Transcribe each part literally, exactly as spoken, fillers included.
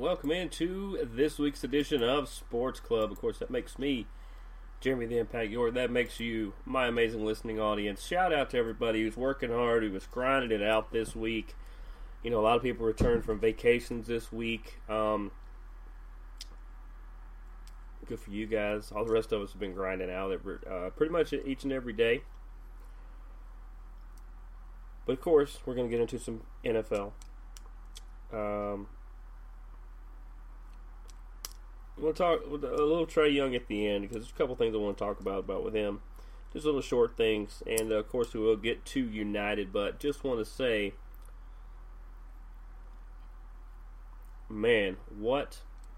welcome into this week's edition of Sports Club. Of course, that makes me, Jeremy the Impact York. That makes you, my amazing listening audience. Shout out to everybody who's working hard, who was grinding it out this week. You know, a lot of people returned from vacations this week. Um, good for you guys. All the rest of us have been grinding out every, uh, pretty much each and every day. But of course, we're going to get into some N F L. Um, we'll talk with a little Trae Young at the end because there's a couple things I want to talk about about with him. Just little short things, and uh, of course we will get to United. But just want to say, man, what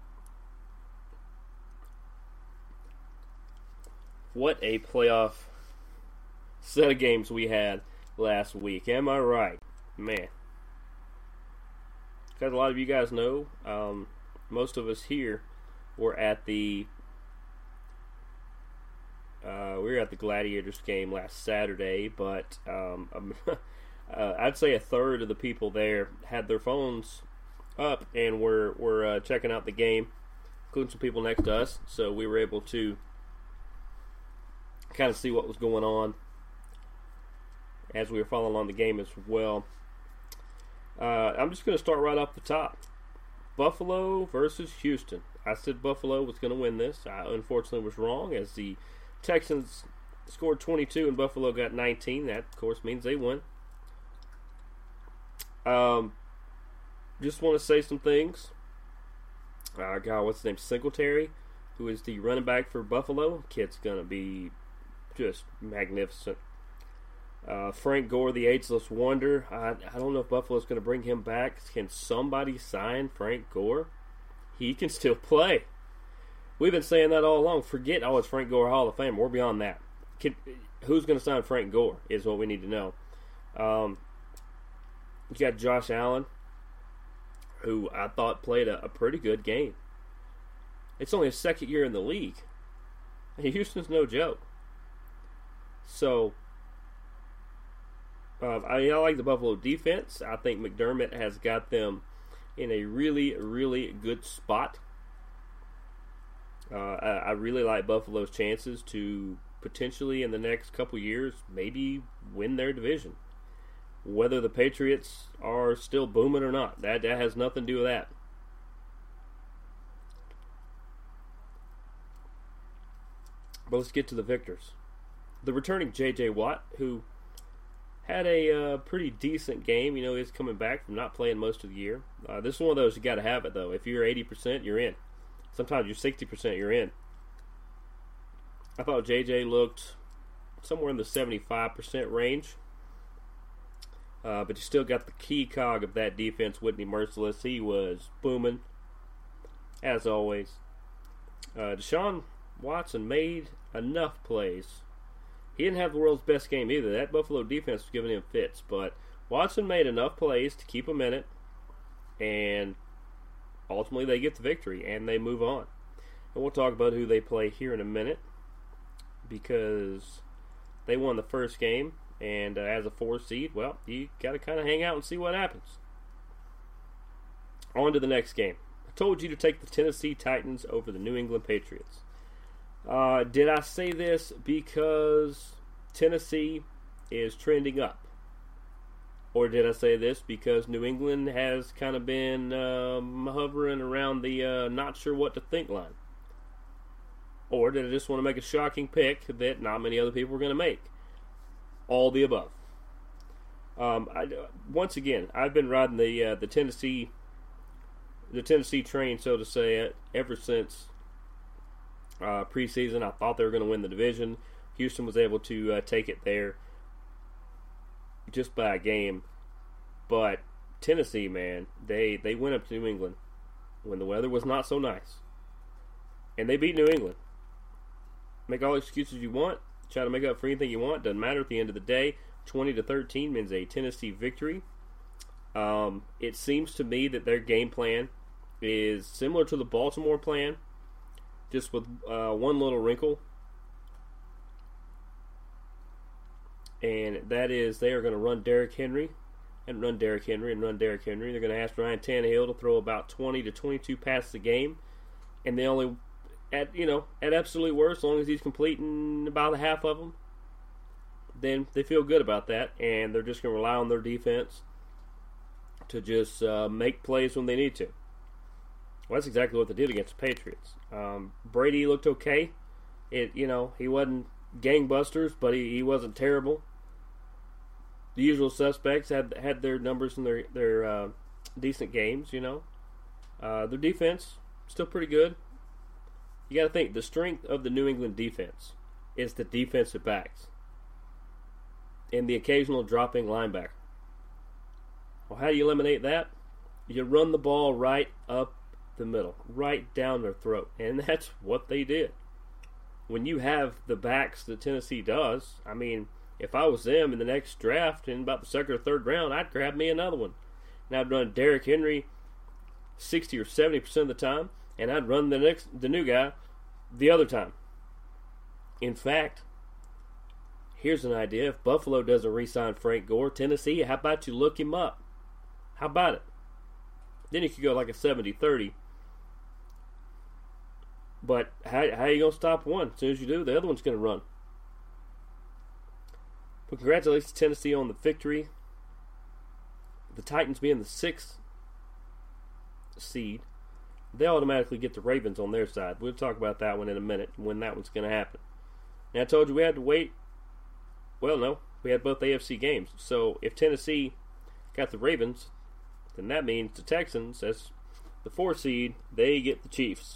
what a playoff set of games we had last week. Am I right, man? Because a lot of you guys know, um, most of us here were at the uh, we were at the Gladiators game last Saturday, but um, um, uh, I'd say a third of the people there had their phones up and were were uh, checking out the game, including some people next to us. So we were able to kind of see what was going on as we were following on the game as well. Uh, I'm just going to start right off the top. Buffalo versus Houston. I said Buffalo was going to win this. I unfortunately was wrong, as the Texans scored twenty-two and Buffalo got nineteen. That, of course, means they won. Um, just want to say some things. Uh, God, what's his name? Singletary, who is the running back for Buffalo. Kid's going to be just magnificent. Uh, Frank Gore, the ageless wonder. I, I don't know if Buffalo's going to bring him back. Can somebody sign Frank Gore? He can still play. We've been saying that all along. Forget, oh, it's Frank Gore Hall of Fame. We're beyond that. Can, who's going to sign Frank Gore is what we need to know. Um, you got Josh Allen, who I thought played a, a pretty good game. It's only his second year in the league. And Houston's no joke. So, Uh, I, I like the Buffalo defense. I think McDermott has got them in a really, really good spot. Uh, I, I really like Buffalo's chances to potentially, in the next couple years, maybe win their division. Whether the Patriots are still booming or not, that, that has nothing to do with that. But let's get to the victors. The returning J J Watt, who had a uh, pretty decent game. You know, he's coming back from not playing most of the year. Uh, this is one of those you got to have it, though. If you're eighty percent, you're in. Sometimes you're sixty percent, you're in. I thought J J looked somewhere in the seventy-five percent range. Uh, but you still got the key cog of that defense, Whitney Mercilus. He was booming, as always. Uh, Deshaun Watson made enough plays. He didn't have the world's best game either. That Buffalo defense was giving him fits, but Watson made enough plays to keep him in it, and ultimately they get the victory, and they move on. And we'll talk about who they play here in a minute, because they won the first game, and uh, as a four seed, well, you got to kind of hang out and see what happens. On to the next game. I told you to take the Tennessee Titans over the New England Patriots. Uh, did I say this because Tennessee is trending up? Or did I say this because New England has kind of been um, hovering around the uh, not sure what to think line? Or did I just want to make a shocking pick that not many other people were going to make? All the above. Um, I, once again, I've been riding the uh, the Tennessee the Tennessee train, so to say, ever since Uh, preseason. I thought they were going to win the division. Houston was able to uh, take it there just by a game. But Tennessee, man, they, they went up to New England when the weather was not so nice. And they beat New England. Make all the excuses you want. Try to make up for anything you want. Doesn't matter at the end of the day. twenty to thirteen means a Tennessee victory. Um, it seems to me that their game plan is similar to the Baltimore plan, just with uh, one little wrinkle, and that is they are going to run Derrick Henry and run Derrick Henry and run Derrick Henry. They're going to ask Ryan Tannehill to throw about twenty to twenty-two passes a game, and they only, at you know, at absolute worst, as long as he's completing about half of them, then they feel good about that, and they're just going to rely on their defense to just uh, make plays when they need to. Well, that's exactly what they did against the Patriots. Um, Brady looked okay. It you know he wasn't gangbusters, but he, he wasn't terrible. The usual suspects had had their numbers in their their uh, decent games. You know, uh, their defense still pretty good. You got to think the strength of the New England defense is the defensive backs and the occasional dropping linebacker. Well, how do you eliminate that? You run the ball right up the middle, right down their throat, and that's what they did. When you have the backs that Tennessee does, I mean, if I was them in the next draft in about the second or third round, I'd grab me another one. And I'd run Derrick Henry sixty or seventy percent of the time, and I'd run the next the new guy the other time. In fact, here's an idea. If Buffalo doesn't re-sign Frank Gore, Tennessee, how about you look him up? How about it? Then you could go like a seventy thirty. But how, how are you going to stop one? As soon as you do, the other one's going to run. But congratulations to Tennessee on the victory. The Titans being the sixth seed, they automatically get the Ravens on their side. We'll talk about that one in a minute, when that one's going to happen. Now, I told you we had to wait. Well, no. We had both A F C games. So if Tennessee got the Ravens, then that means the Texans, as the four seed, they get the Chiefs.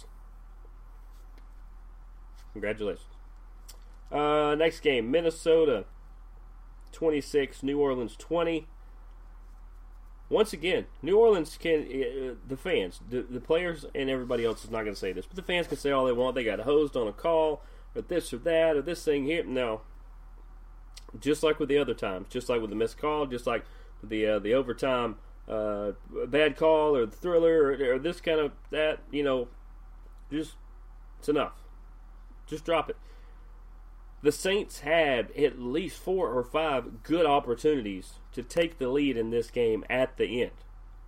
Congratulations. Uh, next game, Minnesota twenty-six, New Orleans twenty. Once again, New Orleans can, uh, the fans, the, the players, and everybody else is not going to say this, but the fans can say all they want. They got hosed on a call, or this or that, or this thing here. No. Just like with the other times, just like with the missed call, just like with the uh, the overtime uh, bad call, or the thriller, or, or this kind of that, you know, just, it's enough. Just drop it. The Saints had at least four or five good opportunities to take the lead in this game at the end,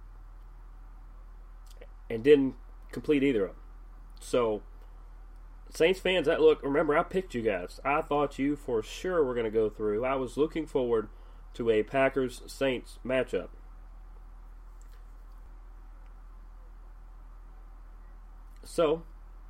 and didn't complete either of them. So, Saints fans, that look, remember, I picked you guys. I thought you for sure were going to go through. I was looking forward to a Packers-Saints matchup. So,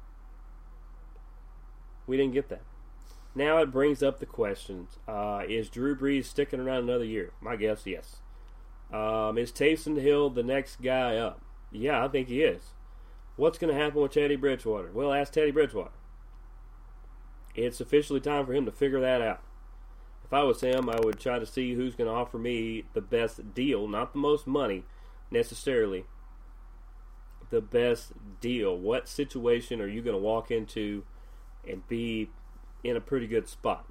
we didn't get that. Now it brings up the questions. Uh, is Drew Brees sticking around another year? My guess, yes. Um, is Taysom Hill the next guy up? Yeah, I think he is. What's going to happen with Teddy Bridgewater? Well, ask Teddy Bridgewater. It's officially time for him to figure that out. If I was him, I would try to see who's going to offer me the best deal, not the most money necessarily. The best deal. What situation are you going to walk into and be in a pretty good spot?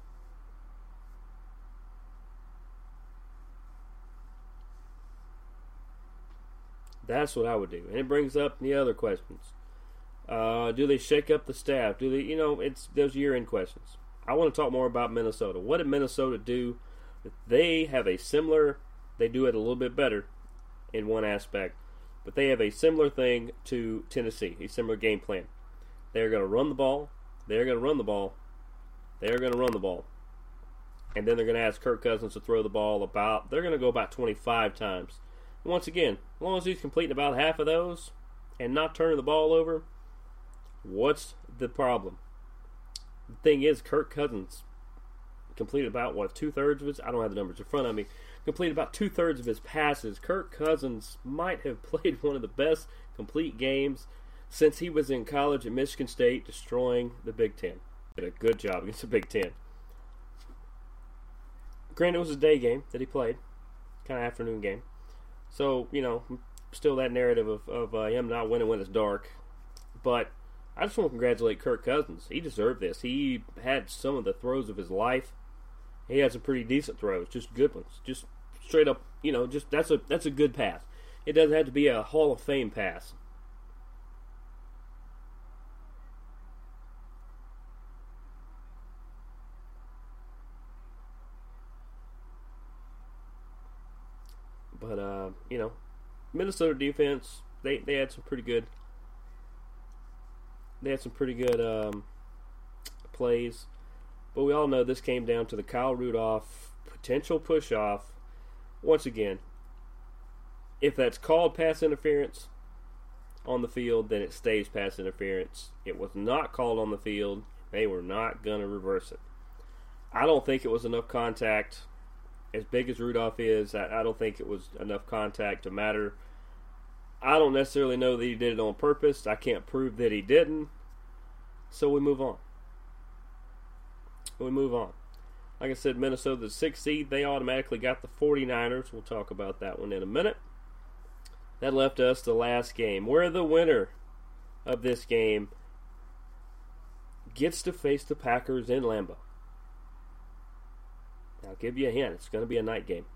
That's what I would do. And it brings up the other questions. Uh, do they shake up the staff? Do they, you know, it's those year-end questions. I want to talk more about Minnesota. What did Minnesota do? They have a similar, they do it a little bit better in one aspect, but they have a similar thing to Tennessee, a similar game plan. They're going to run the ball. They're going to run the ball. They're going to run the ball. And then they're going to ask Kirk Cousins to throw the ball about, they're going to go about twenty-five times. And once again, as long as he's completing about half of those and not turning the ball over, what's the problem? The thing is, Kirk Cousins completed about, what, two-thirds of his, I don't have the numbers in front of me, completed about two-thirds of his passes. Kirk Cousins might have played one of the best complete games since he was in college at Michigan State, destroying the Big Ten. Did a good job against the Big Ten. Granted, it was a day game that he played, kind of afternoon game. So, you know, still that narrative of, of uh, him not winning when it's dark. But I just want to congratulate Kirk Cousins. He deserved this. He had some of the throws of his life. He had some pretty decent throws, just good ones. Just straight up, you know, just that's a that's a good pass. It doesn't have to be a Hall of Fame pass. you know, Minnesota defense, they, they had some pretty good they had some pretty good um, plays. But we all know this came down to the Kyle Rudolph potential push-off. Once again, if that's called pass interference on the field, then it stays pass interference. It was not called on the field. They were not going to reverse it. I don't think it was enough contact. As big as Rudolph is, I, I don't think it was enough contact to matter. I don't necessarily know that he did it on purpose. I can't prove that he didn't. So we move on. We move on. Like I said, Minnesota, the sixth seed, they automatically got the 49ers. We'll talk about that one in a minute. That left us the last game, where the winner of this game gets to face the Packers in Lambeau. I'll give you a hint. It's going to be a night game.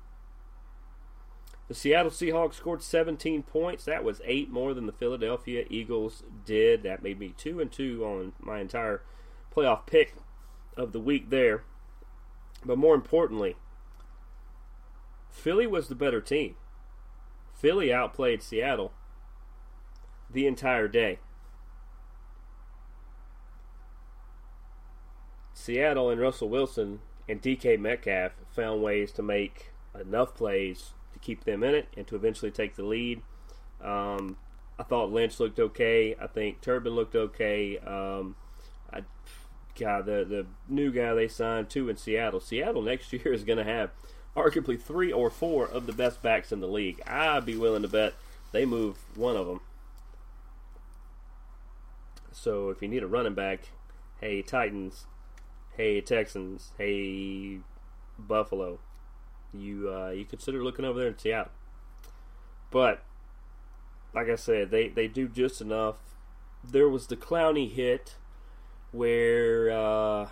The Seattle Seahawks scored seventeen points. That was eight more than the Philadelphia Eagles did. That made me two and two on my entire playoff pick of the week there. But more importantly, Philly was the better team. Philly outplayed Seattle the entire day. Seattle and Russell Wilson and D K Metcalf found ways to make enough plays to keep them in it and to eventually take the lead. Um, I thought Lynch looked okay. I think Turbin looked okay. Um, I, God, the, the new guy they signed, too, in Seattle. Seattle next year is going to have arguably three or four of the best backs in the league. I'd be willing to bet they move one of them. So if you need a running back, hey, Titans, hey, Texans, hey, Buffalo, you uh, you consider looking over there in Seattle. But, like I said, they, they do just enough. There was the Clowney hit where uh,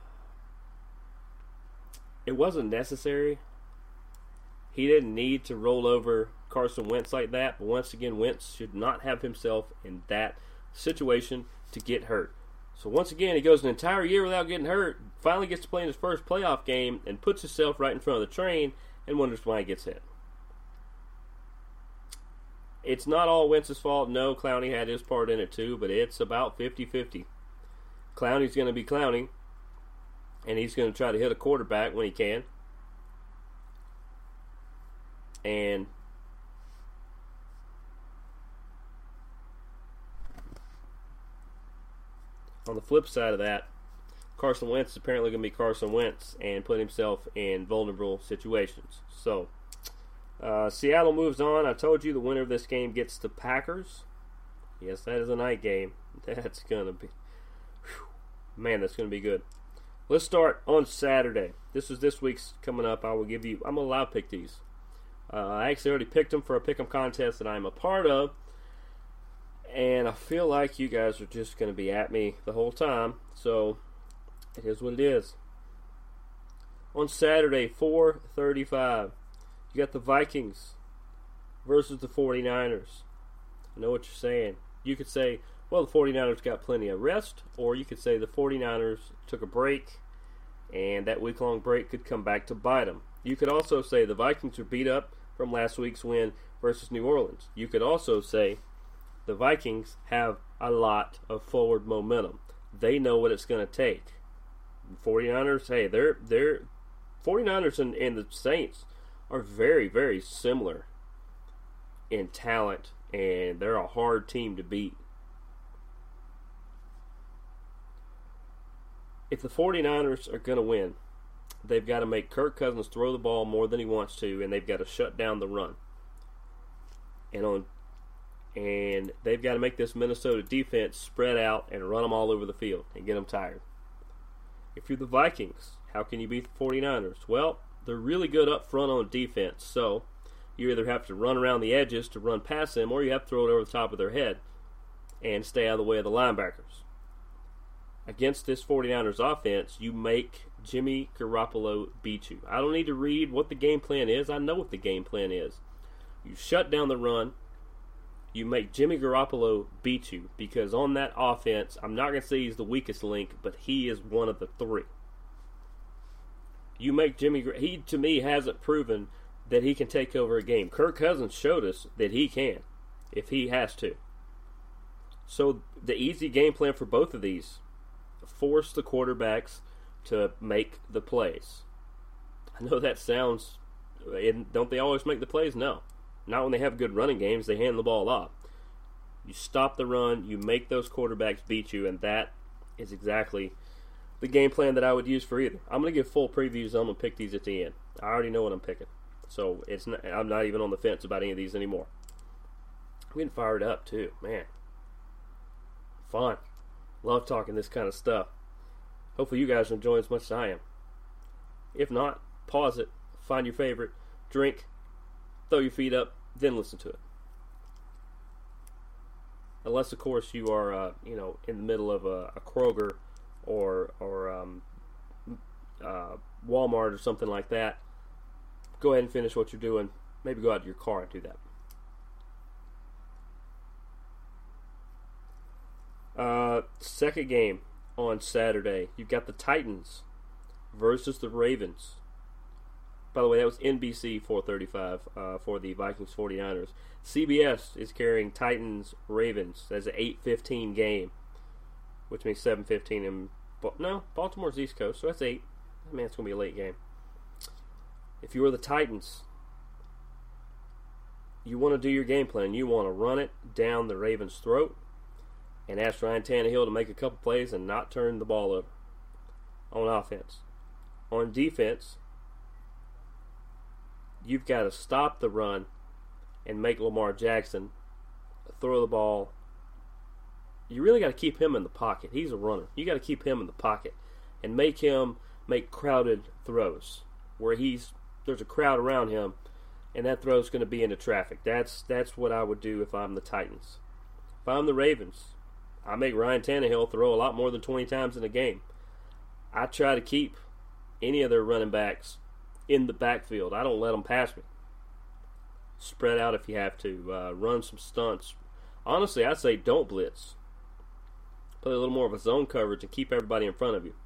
it wasn't necessary. He didn't need to roll over Carson Wentz like that. But once again, Wentz should not have himself in that situation to get hurt. So once again, he goes an entire year without getting hurt, finally gets to play in his first playoff game, and puts himself right in front of the train and wonders why he gets hit. It's not all Wentz's fault. No, Clowney had his part in it too, but it's about fifty-fifty. Clowney's going to be Clowney, and he's going to try to hit a quarterback when he can. And on the flip side of that, Carson Wentz is apparently going to be Carson Wentz and put himself in vulnerable situations. So, uh, Seattle moves on. I told you the winner of this game gets the Packers. Yes, that is a night game. That's going to be... Whew, man, that's going to be good. Let's start on Saturday. This is this week's coming up. I will give you... I'm going to allow pick these. Uh, I actually already picked them for a pick 'em contest that I'm a part of. And I feel like you guys are just going to be at me the whole time. So, it is what it is. On Saturday, four thirty-five, you got the Vikings versus the 49ers. I know what you're saying. You could say, well, the 49ers got plenty of rest. Or you could say the 49ers took a break, and that week-long break could come back to bite them. You could also say the Vikings are beat up from last week's win versus New Orleans. You could also say the Vikings have a lot of forward momentum. They know what it's going to take. The 49ers, hey, they're they're 49ers and, and the Saints are very, very similar in talent, and they're a hard team to beat. If the 49ers are going to win, they've got to make Kirk Cousins throw the ball more than he wants to, and they've got to shut down the run. And on And they've got to make this Minnesota defense spread out and run them all over the field and get them tired. If you're the Vikings, how can you beat the 49ers? Well, they're really good up front on defense. So you either have to run around the edges to run past them, or you have to throw it over the top of their head and stay out of the way of the linebackers. Against this 49ers offense, you make Jimmy Garoppolo beat you. I don't need to read what the game plan is. I know what the game plan is. You shut down the run. You make Jimmy Garoppolo beat you, because on that offense, I'm not going to say he's the weakest link, but he is one of the three. You make Jimmy, he to me hasn't proven that he can take over a game. Kirk Cousins showed us that he can, if he has to. So the easy game plan for both of these, force the quarterbacks to make the plays. I know that sounds, don't they always make the plays? No. Not when they have good running games, they hand the ball off. You stop the run, you make those quarterbacks beat you, and that is exactly the game plan that I would use for either. I'm going to give full previews. I'm going to pick these at the end. I already know what I'm picking. So it's not, I'm not even on the fence about any of these anymore. I'm getting fired up too, man. Fun. Love talking this kind of stuff. Hopefully you guys are enjoying as much as I am. If not, pause it, find your favorite, drink, throw your feet up, then listen to it. Unless, of course, you are, uh, you know, in the middle of a, a Kroger or or um, uh, Walmart or something like that. Go ahead and finish what you're doing. Maybe go out to your car and do that. Uh, second game on Saturday. You've got the Titans versus the Ravens. By the way, that was N B C four thirty-five uh, for the Vikings 49ers. C B S is carrying Titans Ravens. That's an eight fifteen game, which means seven fifteen in no Baltimore's East Coast, so that's eight. Man, it's gonna be a late game. If you were the Titans, you want to do your game plan. You want to run it down the Ravens' throat and ask Ryan Tannehill to make a couple plays and not turn the ball over on offense. On defense, you've got to stop the run and make Lamar Jackson throw the ball. You really got to keep him in the pocket. He's a runner. You got to keep him in the pocket and make him make crowded throws where he's there's a crowd around him, and that throw's going to be into traffic. That's that's what I would do if I'm the Titans. If I'm the Ravens, I make Ryan Tannehill throw a lot more than twenty times in a game. I try to keep any of their running backs in the backfield. I don't let them pass me. Spread out if you have to. Uh, run some stunts. Honestly, I'd say don't blitz. Play a little more of a zone coverage and keep everybody in front of you.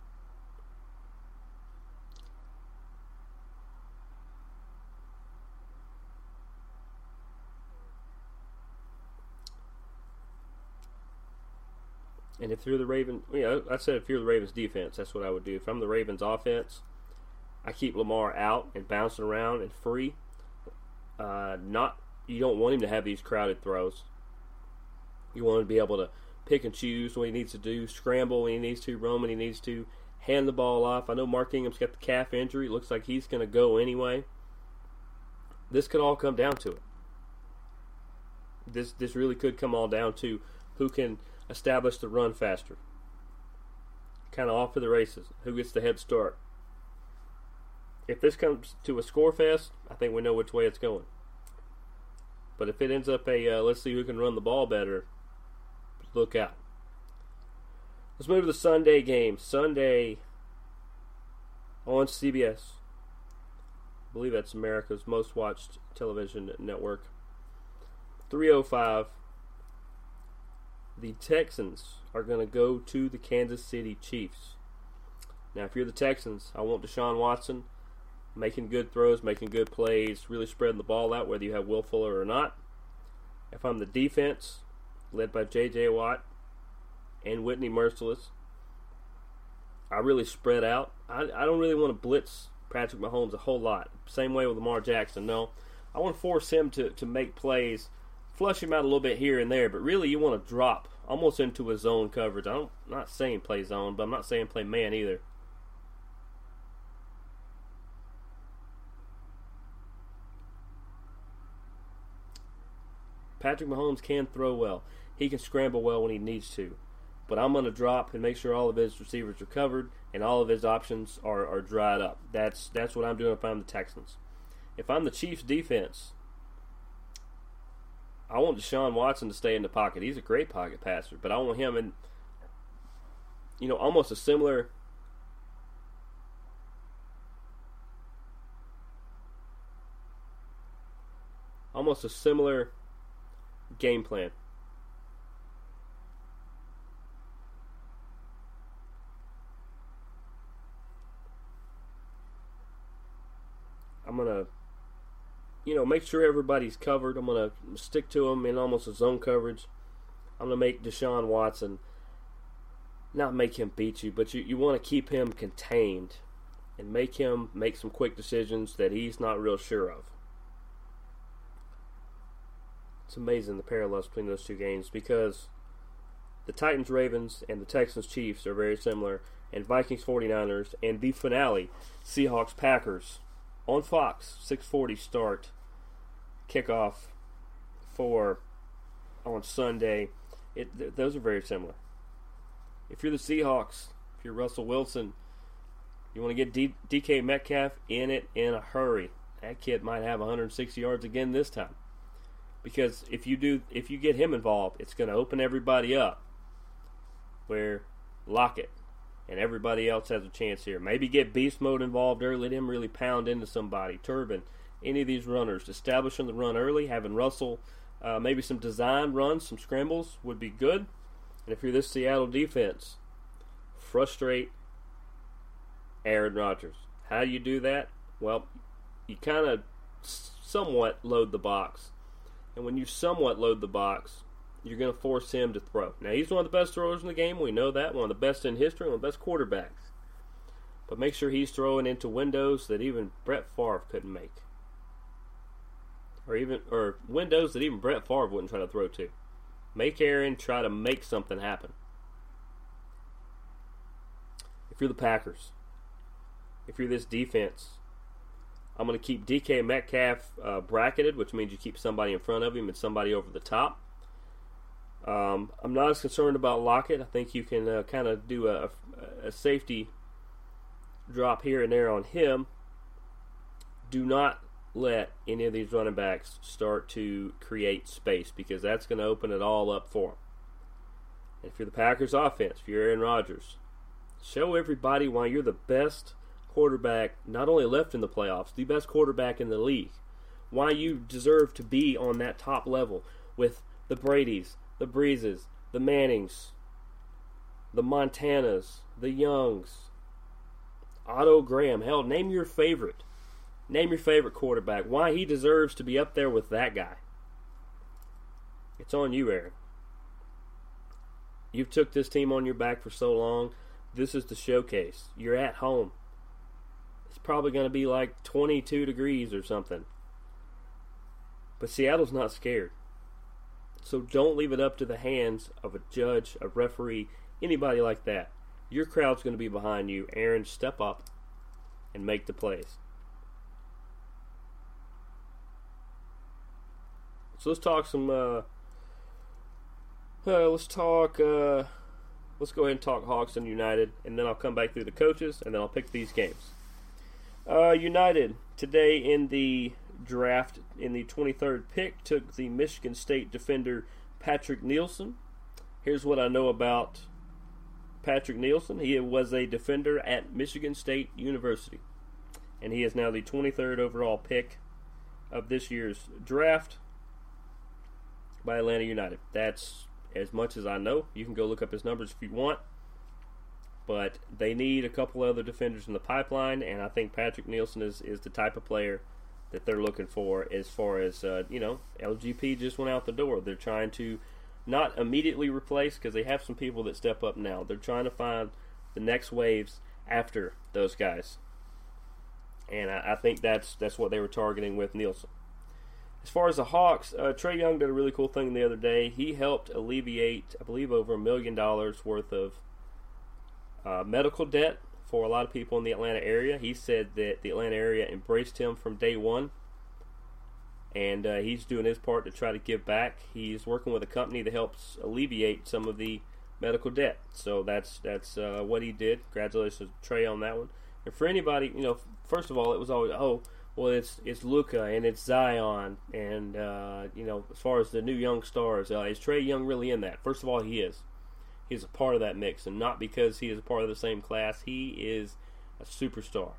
And if you're the Ravens, you know, I said if you're the Ravens defense, that's what I would do. If I'm the Ravens offense, I keep Lamar out and bouncing around and free. Uh, not you don't want him to have these crowded throws. You want him to be able to pick and choose what he needs to do, scramble when he needs to, run when he needs to, hand the ball off. I know Mark Ingham's got the calf injury. It looks like he's going to go anyway. This could all come down to it. This this really could come all down to who can establish the run faster. Kind of off to the races. Who gets the head start? If this comes to a score fest, I think we know which way it's going. But if it ends up a uh, let's see who can run the ball better, look out. Let's move to the Sunday game. Sunday on C B S. I believe that's America's most watched television network. three oh five. The Texans are going to go to the Kansas City Chiefs. Now, if you're the Texans, I want Deshaun Watson making good throws, making good plays, really spreading the ball out, whether you have Will Fuller or not. If I'm the defense, led by J J. Watt and Whitney Merciless, I really spread out. I, I don't really want to blitz Patrick Mahomes a whole lot. Same way with Lamar Jackson. No, I want to force him to, to make plays, flush him out a little bit here and there, but really you want to drop almost into a zone coverage. I don't, I'm not saying play zone, but I'm not saying play man either. Patrick Mahomes can throw well. He can scramble well when he needs to. But I'm going to drop and make sure all of his receivers are covered and all of his options are, are dried up. That's that's what I'm doing if I'm the Texans. If I'm the Chiefs defense, I want Deshaun Watson to stay in the pocket. He's a great pocket passer, but I want him in, you know, almost a similar almost a similar game plan. I'm going to you know, make sure everybody's covered. I'm going to stick to them in almost a zone coverage. I'm going to make Deshaun Watson, not make him beat you, but you, you want to keep him contained and make him make some quick decisions that he's not real sure of. It's amazing the parallels between those two games because the Titans-Ravens and the Texans-Chiefs are very similar, and Vikings-forty-niners, and the finale, Seahawks-Packers, on Fox, six forty start, kickoff for on Sunday. It, th- those are very similar. If you're the Seahawks, if you're Russell Wilson, you want to get D- DK Metcalf in it in a hurry. That kid might have one hundred sixty yards again this time. Because if you do, if you get him involved, it's going to open everybody up. Where Lockett and everybody else has a chance here. Maybe get beast mode involved early. Let him really pound into somebody. Turbin, any of these runners, establishing the run early, having Russell, uh, maybe some design runs, some scrambles would be good. And if you're this Seattle defense, frustrate Aaron Rodgers. How do you do that? Well, you kind of somewhat load the box. And when you somewhat load the box, you're going to force him to throw. Now, he's one of the best throwers in the game. We know that. One of the best in history. One of the best quarterbacks. But make sure he's throwing into windows that even Brett Favre couldn't make. Or even or windows that even Brett Favre wouldn't try to throw to. Make Aaron try to make something happen. If you're the Packers, if you're this defense, I'm going to keep D K Metcalf uh, bracketed, which means you keep somebody in front of him and somebody over the top. Um, I'm not as concerned about Lockett. I think you can uh, kind of do a, a safety drop here and there on him. Do not let any of these running backs start to create space because that's going to open it all up for them. And if you're the Packers offense, if you're Aaron Rodgers, show everybody why you're the best quarterback, not only left in the playoffs, the best quarterback in the league. Why you deserve to be on that top level with the Bradys, the Breezes, the Mannings, the Montanas, the Youngs, Otto Graham. Hell, name your favorite. Name your favorite quarterback. Why he deserves to be up there with that guy. It's on you, Aaron. You've took this team on your back for so long. This is the showcase. You're at home. It's probably going to be like twenty-two degrees or something. But Seattle's not scared. So don't leave it up to the hands of a judge, a referee, anybody like that. Your crowd's going to be behind you. Aaron, step up and make the plays. So let's talk some, uh, uh, let's talk, uh, let's go ahead and talk Hawks and United, and then I'll come back through the coaches, and then I'll pick these games. Uh, United, today in the draft, in the twenty-third pick, took the Michigan State defender Patrick Nielsen. Here's what I know about Patrick Nielsen. He was a defender at Michigan State University, and he is now the twenty-third overall pick of this year's draft by Atlanta United. That's as much as I know. You can go look up his numbers if you want. But they need a couple other defenders in the pipeline, and I think Patrick Nielsen is, is the type of player that they're looking for as far as, uh, you know, L G P just went out the door. They're trying to not immediately replace because they have some people that step up now. They're trying to find the next waves after those guys. And I, I think that's that's what they were targeting with Nielsen. As far as the Hawks, uh, Trae Young did a really cool thing the other day. He helped alleviate, I believe, over a million dollars worth of uh, medical debt for a lot of people in the Atlanta area. He said that the Atlanta area embraced him from day one, and uh, he's doing his part to try to give back. He's working with a company that helps alleviate some of the medical debt. So that's that's uh, what he did. Congratulations to Trae on that one. And for anybody, you know, first of all, it was always, oh, well, it's it's Luka and it's Zion, and uh, you know, as far as the new young stars, uh, is Trae Young really in that? First of all, he is. He's a part of that mix, and not because he is a part of the same class. He is a superstar.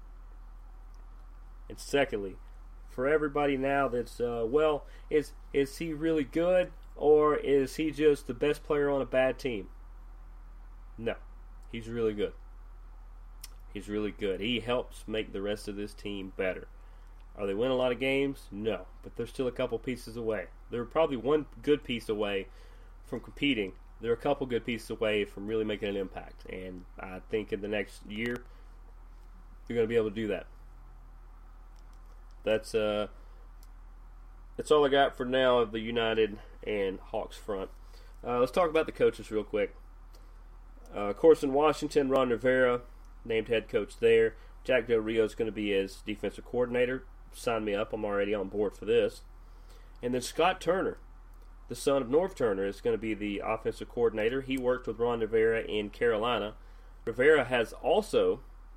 And secondly, for everybody now that's uh, well, is is he really good, or is he just the best player on a bad team? No, he's really good. He's really good. He helps make the rest of this team better. Are they winning a lot of games? No, but they're still a couple pieces away. They're probably one good piece away from competing. They're a couple good pieces away from really making an impact. And I think in the next year, they're going to be able to do that. That's uh, that's all I got for now of the United and Hawks front. Uh, let's talk about the coaches real quick. Uh, of course, in Washington, Ron Rivera, named head coach there. Jack Del Rio is going to be his defensive coordinator. Sign me up. I'm already on board for this. And then Scott Turner, the son of Norv Turner, is going to be the offensive coordinator. He worked with Ron Rivera in Carolina. Rivera has also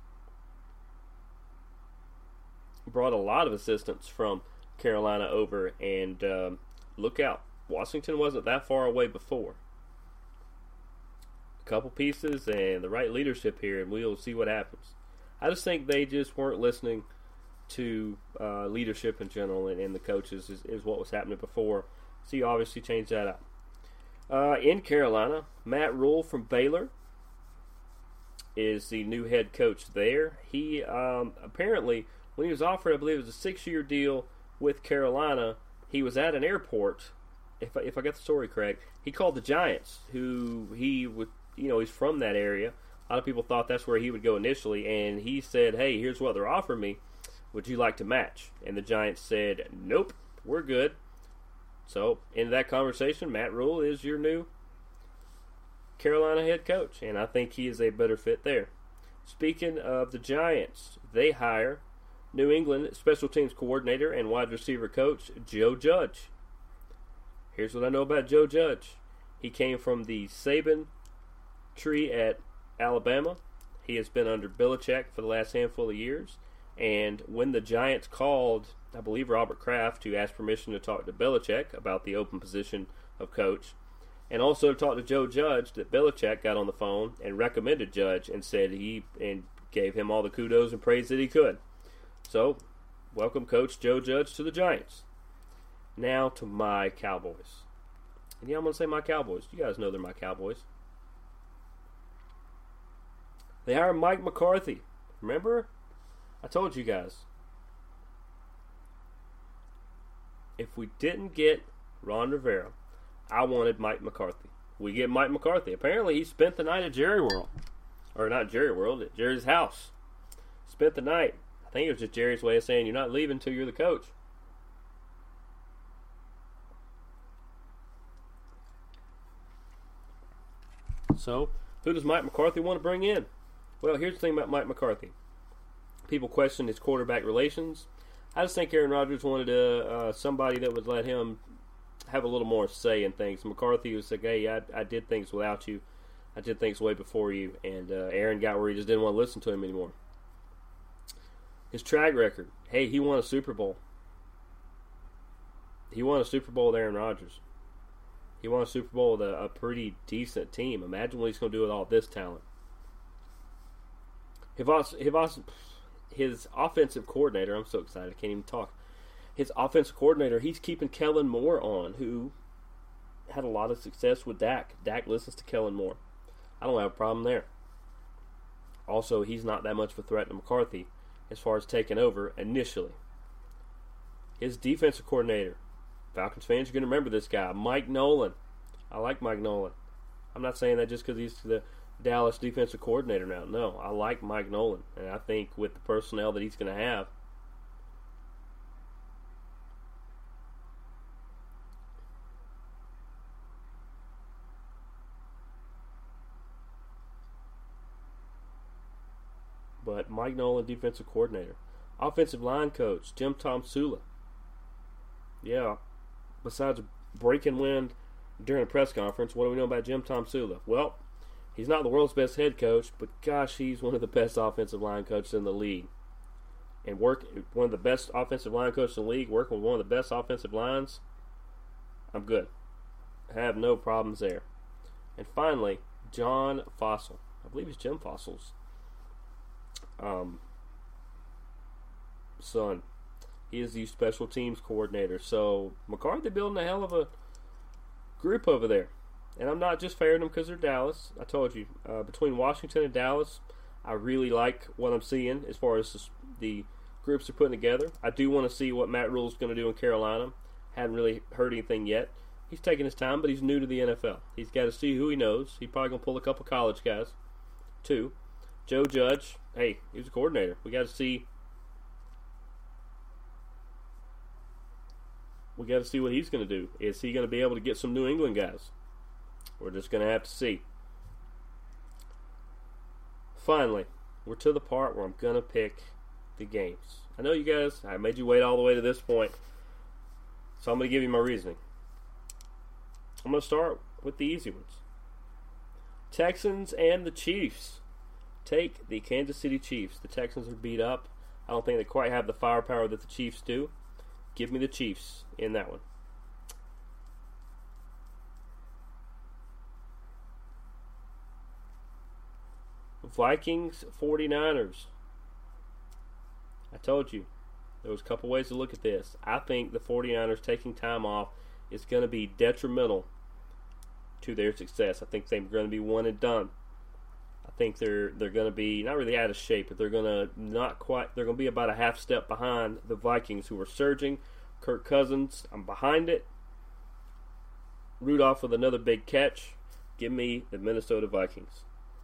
brought a lot of assistants from Carolina over. And um, look out, Washington wasn't that far away before. A couple pieces and the right leadership here, and we'll see what happens. I just think they just weren't listening to uh, leadership in general, and, and the coaches is, is what was happening before. So you obviously changed that up. Uh, in Carolina, Matt Rule from Baylor is the new head coach there. He um, apparently, when he was offered, I believe it was a six-year deal with Carolina, he was at an airport. If I, if I got the story correct, he called the Giants, who he would, you know, he's from that area. A lot of people thought that's where he would go initially, and he said, hey, here's what they're offering me. Would you like to match? And the Giants said, nope, we're good. So, in that conversation, Matt Rule is your new Carolina head coach, and I think he is a better fit there. Speaking of the Giants, they hire New England special teams coordinator and wide receiver coach Joe Judge. Here's what I know about Joe Judge. He came from the Saban tree at Alabama. He has been under Belichick for the last handful of years. And when the Giants called, I believe, Robert Kraft to ask permission to talk to Belichick about the open position of coach, and also to talk to Joe Judge, that Belichick got on the phone and recommended Judge and said he and gave him all the kudos and praise that he could. So, welcome Coach Joe Judge to the Giants. Now to my Cowboys. And yeah, I'm going to say my Cowboys. You guys know they're my Cowboys. They hired Mike McCarthy. Remember? I told you guys. If we didn't get Ron Rivera, I wanted Mike McCarthy. We get Mike McCarthy. Apparently, he spent the night at Jerry World. Or not Jerry World, at Jerry's house. Spent the night. I think it was just Jerry's way of saying you're not leaving until you're the coach. So, who does Mike McCarthy want to bring in? Well, here's the thing about Mike McCarthy. People question his quarterback relations. I just think Aaron Rodgers wanted uh, uh, somebody that would let him have a little more say in things. McCarthy was like, hey, I, I did things without you. I did things way before you. And uh, Aaron got where he just didn't want to listen to him anymore. His track record. Hey, he won a Super Bowl. He won a Super Bowl with Aaron Rodgers. He won a Super Bowl with a, a pretty decent team. Imagine what he's going to do with all this talent. His, his offensive coordinator, I'm so excited, I can't even talk. His offensive coordinator, he's keeping Kellen Moore on, who had a lot of success with Dak. Dak listens to Kellen Moore. I don't have a problem there. Also, he's not that much of a threat to McCarthy as far as taking over initially. His defensive coordinator, Falcons fans are going to remember this guy, Mike Nolan. I like Mike Nolan. I'm not saying that just because he's the Dallas defensive coordinator now. No, I like Mike Nolan, and I think with the personnel that he's going to have, but Mike Nolan, defensive coordinator. Offensive line coach, Jim Tomsula. Yeah, besides breaking wind during a press conference, what do we know about Jim Tomsula? Well, he's not the world's best head coach, but gosh, he's one of the best offensive line coaches in the league. And work one of the best offensive line coaches in the league, working with one of the best offensive lines, I'm good. I have no problems there. And finally, John Fossil. I believe it's Jim Fossil's um, son. He is the special teams coordinator. So McCarthy building a hell of a group over there. And I'm not just favoring them because they're Dallas. I told you, uh, between Washington and Dallas, I really like what I'm seeing as far as the groups are putting together. I do want to see what Matt Rule's going to do in Carolina. Haven't really heard anything yet. He's taking his time, but he's new to the N F L. He's got to see who he knows. He's probably going to pull a couple college guys, too. Joe Judge, hey, he was a coordinator. We got to see. We got to see what he's going to do. Is he going to be able to get some New England guys? We're just going to have to see. Finally, we're to the part where I'm going to pick the games. I know you guys, I made you wait all the way to this point, so I'm going to give you my reasoning. I'm going to start with the easy ones. Texans and the Chiefs. Take the Kansas City Chiefs. The Texans are beat up. I don't think they quite have the firepower that the Chiefs do. Give me the Chiefs in that one. Vikings, 49ers. I told you, there was a couple ways to look at this. I think the 49ers taking time off is going to be detrimental to their success. I think they're going to be one and done. I think they're they're going to be not really out of shape, but they're going to not quite. They're going to be about a half step behind the Vikings, who are surging. Kirk Cousins, I'm behind it. Rudolph with another big catch. Give me the Minnesota Vikings.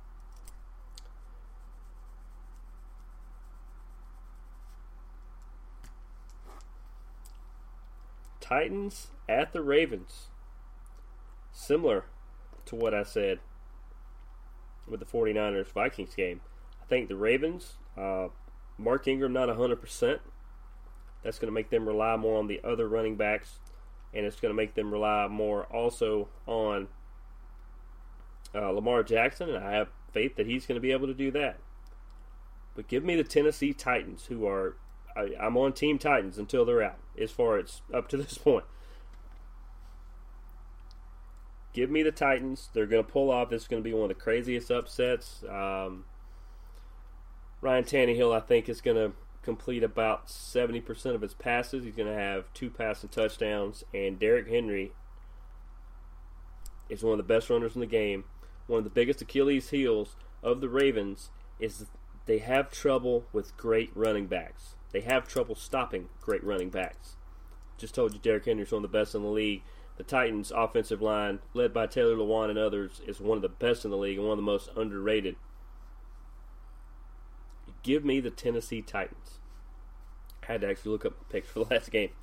Titans at the Ravens. Similar to what I said with the 49ers Vikings game. I think the Ravens, uh, Mark Ingram not one hundred percent. That's going to make them rely more on the other running backs, and it's going to make them rely more also on uh, Lamar Jackson, and I have faith that he's going to be able to do that. But give me the Tennessee Titans, who are, I, I'm on Team Titans until they're out, as far as up to this point. Give me the Titans. They're going to pull off. This is going to be one of the craziest upsets. Um, Ryan Tannehill, I think, is going to complete about seventy percent of his passes. He's going to have two passing touchdowns. And Derrick Henry is one of the best runners in the game. One of the biggest Achilles heels of the Ravens is they have trouble with great running backs. They have trouble stopping great running backs. Just told you Derrick Henry is one of the best in the league. The Titans' offensive line, led by Taylor Lewan and others, is one of the best in the league and one of the most underrated. Give me the Tennessee Titans. I had to actually look up my picks for the last game.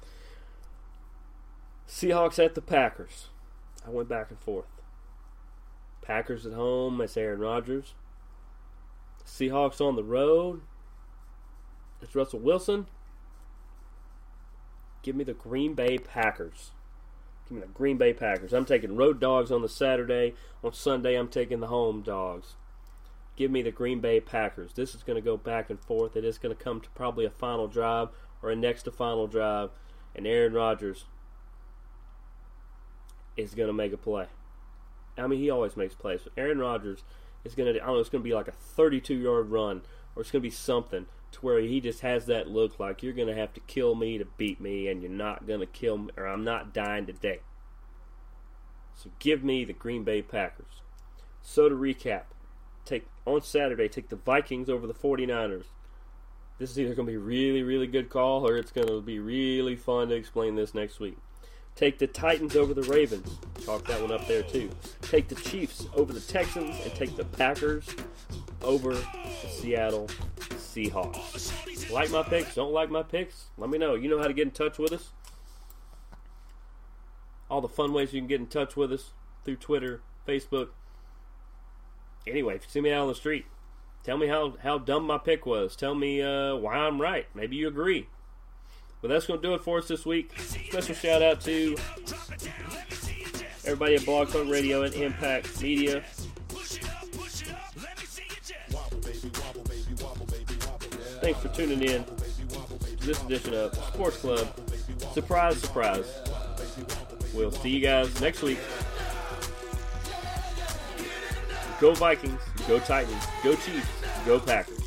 Seahawks at the Packers. I went back and forth. Packers at home, that's Aaron Rodgers. Seahawks on the road, it's Russell Wilson. Give me the Green Bay Packers. Give me the Green Bay Packers. I'm taking road dogs on the Saturday. On Sunday, I'm taking the home dogs. Give me the Green Bay Packers. This is going to go back and forth. It is going to come to probably a final drive or a next to final drive. And Aaron Rodgers is going to make a play. I mean, he always makes plays. But Aaron Rodgers is going to, I don't know, it's going to be like a thirty-two-yard run. Or it's going to be something to where he just has that look like you're going to have to kill me to beat me. And you're not going to kill me, or I'm not dying today. So give me the Green Bay Packers. So to recap. Take on Saturday, take the Vikings over the 49ers. This is either going to be a really, really good call, or it's going to be really fun to explain this next week. Take the Titans over the Ravens. Chalk that one up there too. Take the Chiefs over the Texans, and take the Packers over the Seattle Seahawks. Like my picks? Don't like my picks? Let me know. You know how to get in touch with us. All the fun ways you can get in touch with us through Twitter, Facebook. Anyway, if you see me out on the street, tell me how, how dumb my pick was. Tell me uh, why I'm right. Maybe you agree. But that's going to do it for us this week. Special shout out to everybody at Blog Talk Radio and Impact Media. Thanks for tuning in to this edition of Sports Club. Surprise, surprise. We'll see you guys next week. Go Vikings, go Titans, go Chiefs, go Packers.